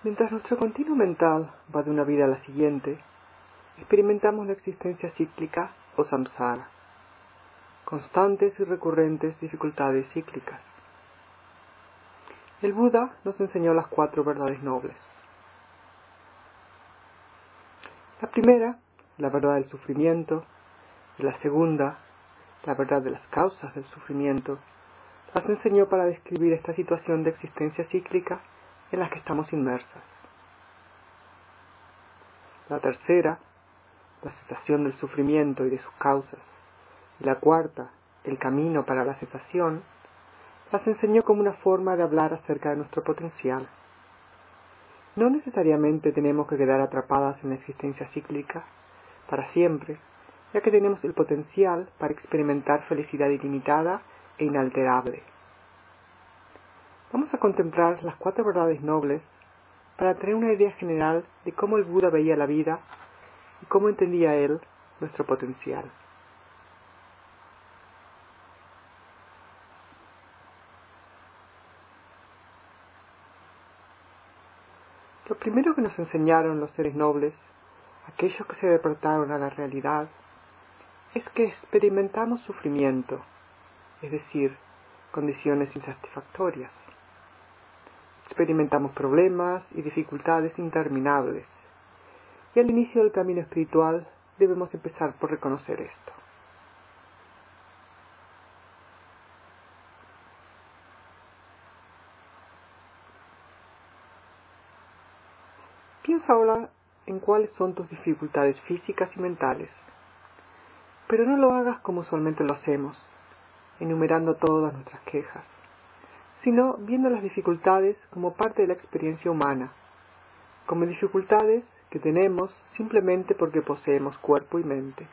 Mientras nuestro continuo mental va de una vida a la siguiente, experimentamos la existencia cíclica o samsara, constantes y recurrentes dificultades cíclicas. El Buda nos enseñó las 4 verdades nobles. La primera, la verdad del sufrimiento, y la segunda, la verdad de las causas del sufrimiento, las enseñó para describir esta situación de existencia cíclica en la que estamos inmersas. La tercera, la cesación del sufrimiento y de sus causas, y la cuarta, el camino para la cesación, las enseñó como una forma de hablar acerca de nuestro potencial. No necesariamente tenemos que quedar atrapadas en la existencia cíclica para siempre, ya que tenemos el potencial para experimentar felicidad ilimitada e inalterable. Vamos a contemplar las 4 verdades nobles para tener una idea general de cómo el Buda veía la vida y cómo entendía él nuestro potencial. Lo primero que nos enseñaron los seres nobles, aquellos que se despertaron a la realidad, es que experimentamos sufrimiento, es decir, condiciones insatisfactorias. Experimentamos problemas y dificultades interminables, y al inicio del camino espiritual debemos empezar por reconocer esto. Piensa ahora en cuáles son tus dificultades físicas y mentales, pero no lo hagas como usualmente lo hacemos, enumerando todas nuestras quejas, sino viendo las dificultades como parte de la experiencia humana, como dificultades que tenemos simplemente porque poseemos cuerpo y mente.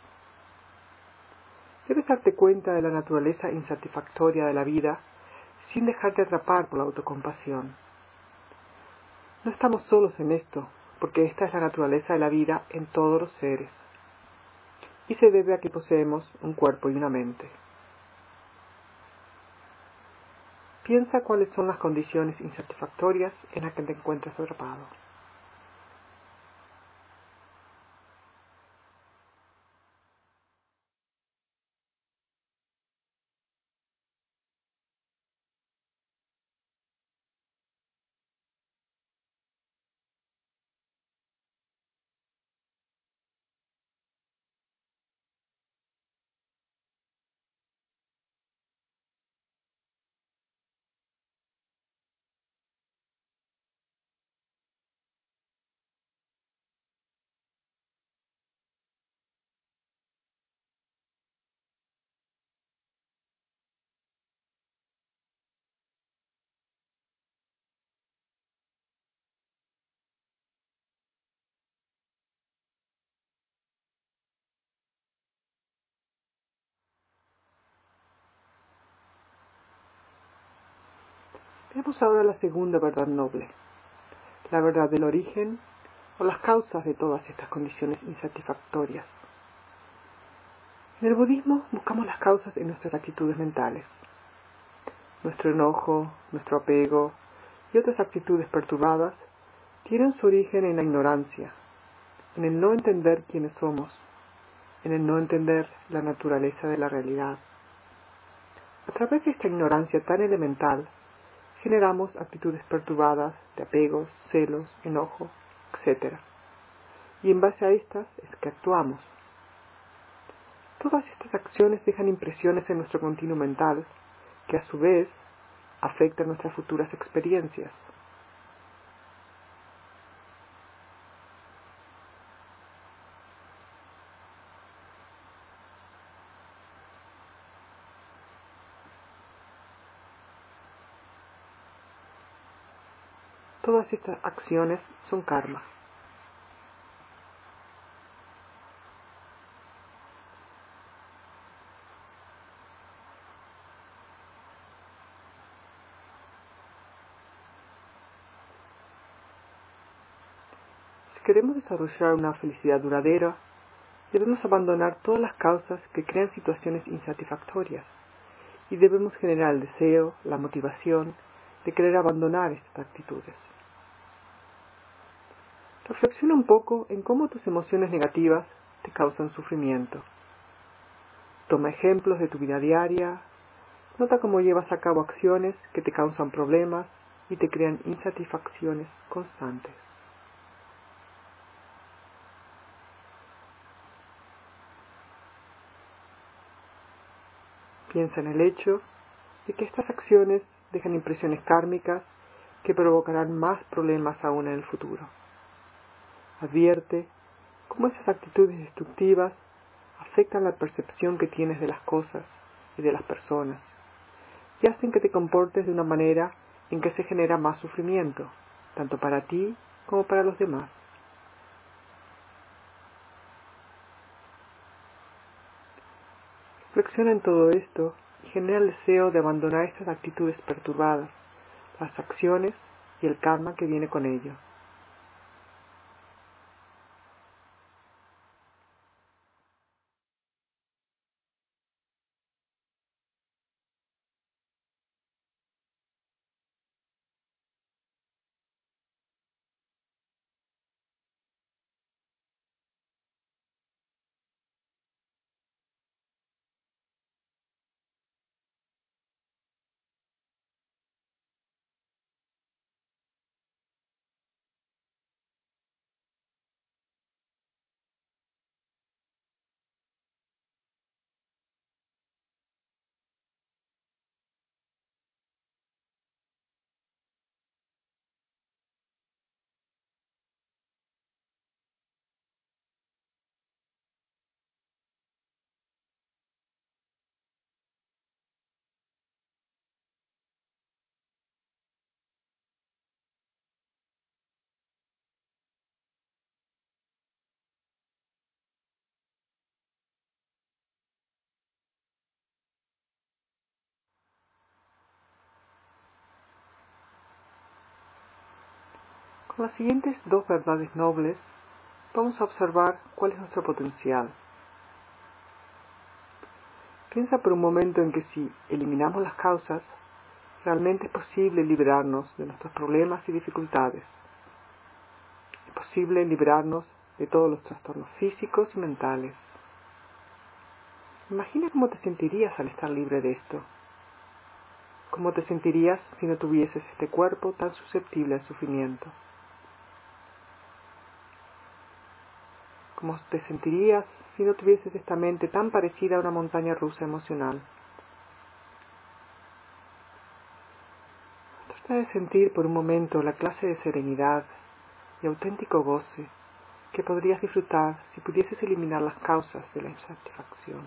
Debes darte cuenta de la naturaleza insatisfactoria de la vida sin dejarte atrapar por la autocompasión. No estamos solos en esto, porque esta es la naturaleza de la vida en todos los seres, y se debe a que poseemos un cuerpo y una mente. Piensa cuáles son las condiciones insatisfactorias en las que te encuentras atrapado. Veamos ahora la segunda verdad noble, la verdad del origen o las causas de todas estas condiciones insatisfactorias. En el budismo buscamos las causas en nuestras actitudes mentales. Nuestro enojo, nuestro apego y otras actitudes perturbadas tienen su origen en la ignorancia, en el no entender quiénes somos, en el no entender la naturaleza de la realidad. A través de esta ignorancia tan elemental, generamos actitudes perturbadas de apegos, celos, enojo, etc. Y en base a estas es que actuamos. Todas estas acciones dejan impresiones en nuestro continuo mental, que a su vez afectan nuestras futuras experiencias. Todas estas acciones son karma. Si queremos desarrollar una felicidad duradera, debemos abandonar todas las causas que crean situaciones insatisfactorias y debemos generar el deseo, la motivación de querer abandonar estas actitudes. Reflexiona un poco en cómo tus emociones negativas te causan sufrimiento. Toma ejemplos de tu vida diaria, nota cómo llevas a cabo acciones que te causan problemas y te crean insatisfacciones constantes. Piensa en el hecho de que estas acciones dejan impresiones kármicas que provocarán más problemas aún en el futuro. Advierte cómo esas actitudes destructivas afectan la percepción que tienes de las cosas y de las personas y hacen que te comportes de una manera en que se genera más sufrimiento, tanto para ti como para los demás. Reflexiona en todo esto y genera el deseo de abandonar estas actitudes perturbadas, las acciones y el karma que viene con ello. Con las siguientes dos verdades nobles, vamos a observar cuál es nuestro potencial. Piensa por un momento en que si eliminamos las causas, realmente es posible librarnos de nuestros problemas y dificultades. Es posible librarnos de todos los trastornos físicos y mentales. Imagina cómo te sentirías al estar libre de esto. ¿Cómo te sentirías si no tuvieses este cuerpo tan susceptible al sufrimiento? ¿Cómo te sentirías si no tuvieses esta mente tan parecida a una montaña rusa emocional? Trata de sentir por un momento la clase de serenidad y auténtico goce que podrías disfrutar si pudieses eliminar las causas de la insatisfacción.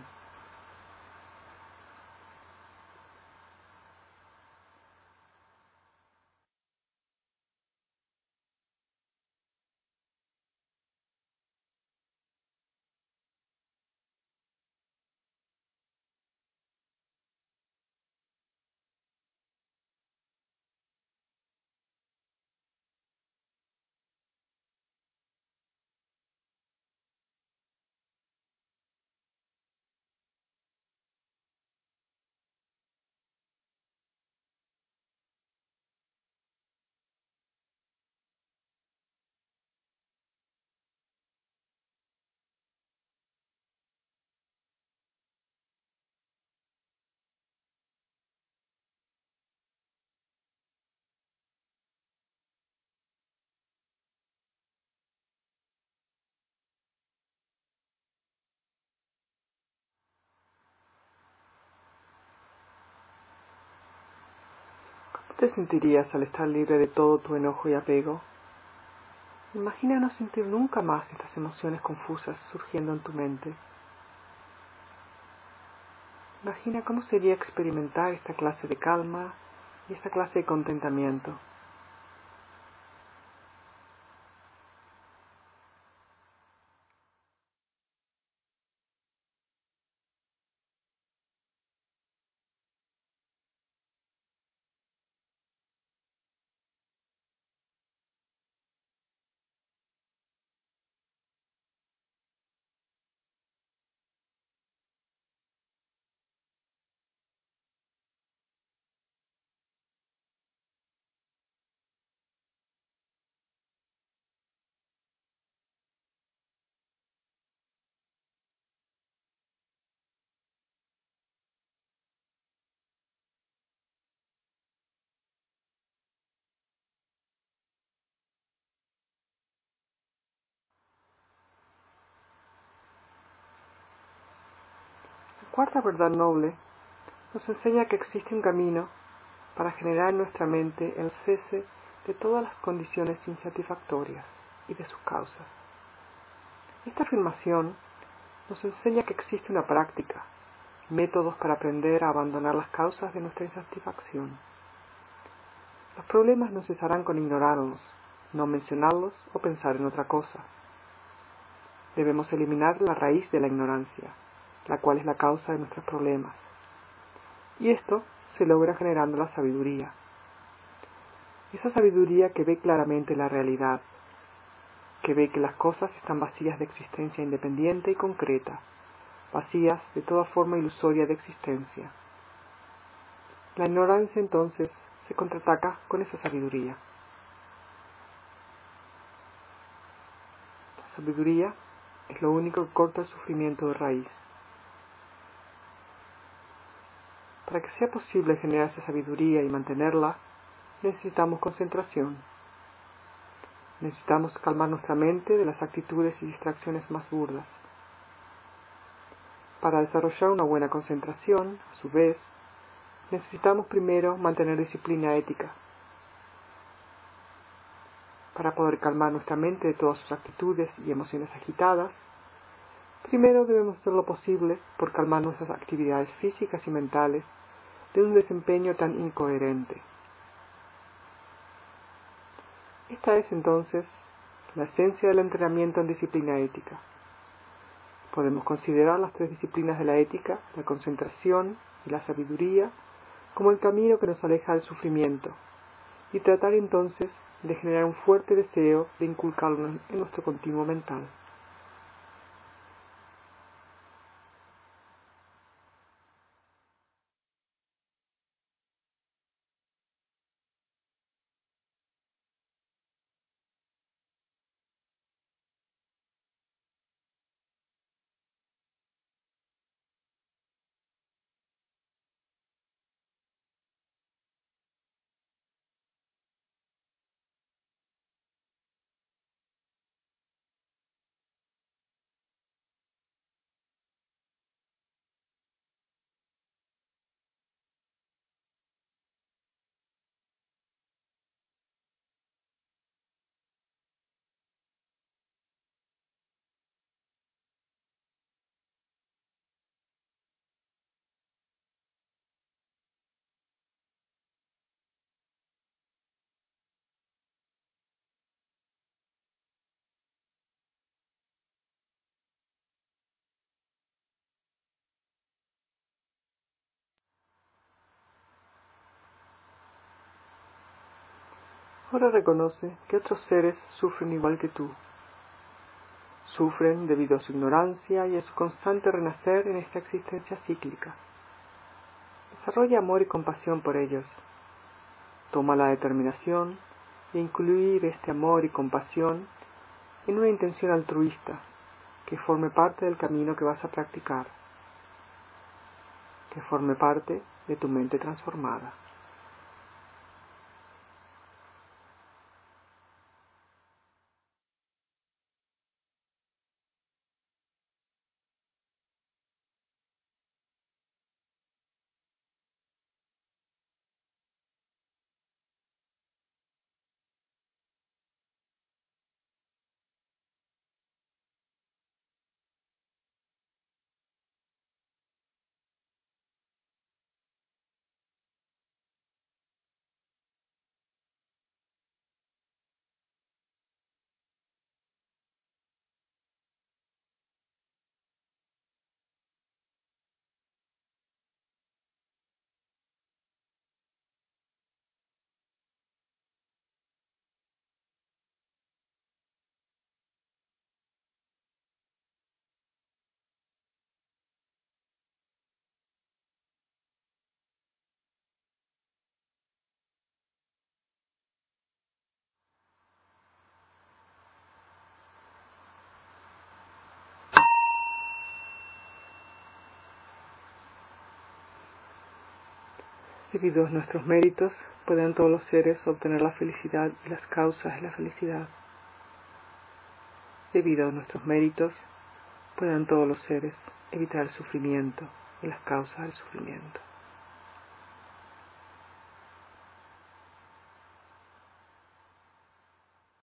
¿Cómo te sentirías al estar libre de todo tu enojo y apego? Imagina no sentir nunca más estas emociones confusas surgiendo en tu mente. Imagina cómo sería experimentar esta clase de calma y esta clase de contentamiento. cuarta verdad noble nos enseña que existe un camino para generar en nuestra mente el cese de todas las condiciones insatisfactorias y de sus causas. Esta afirmación nos enseña que existe una práctica, métodos para aprender a abandonar las causas de nuestra insatisfacción. Los problemas no cesarán con ignorarlos, no mencionarlos o pensar en otra cosa. Debemos eliminar la raíz de la ignorancia, la cual es la causa de nuestros problemas. Y esto se logra generando la sabiduría. Esa sabiduría que ve claramente la realidad, que ve que las cosas están vacías de existencia independiente y concreta, vacías de toda forma ilusoria de existencia. La ignorancia entonces se contraataca con esa sabiduría. La sabiduría es lo único que corta el sufrimiento de raíz. Para que sea posible generar esa sabiduría y mantenerla, necesitamos concentración. Necesitamos calmar nuestra mente de las actitudes y distracciones más burdas. Para desarrollar una buena concentración, a su vez, necesitamos primero mantener disciplina ética. Para poder calmar nuestra mente de todas sus actitudes y emociones agitadas, primero debemos hacer lo posible por calmar nuestras actividades físicas y mentales de un desempeño tan incoherente. Esta es entonces la esencia del entrenamiento en disciplina ética. Podemos considerar las tres disciplinas de la ética, la concentración y la sabiduría, como el camino que nos aleja del sufrimiento, y tratar entonces de generar un fuerte deseo de inculcarlo en nuestro continuo mental. Ahora reconoce que otros seres sufren igual que tú. Sufren debido a su ignorancia y a su constante renacer en esta existencia cíclica. Desarrolla amor y compasión por ellos. Toma la determinación de incluir este amor y compasión en una intención altruista que forme parte del camino que vas a practicar, que forme parte de tu mente transformada. Debido a nuestros méritos, pueden todos los seres obtener la felicidad y las causas de la felicidad. Debido a nuestros méritos, pueden todos los seres evitar el sufrimiento de las causas del sufrimiento.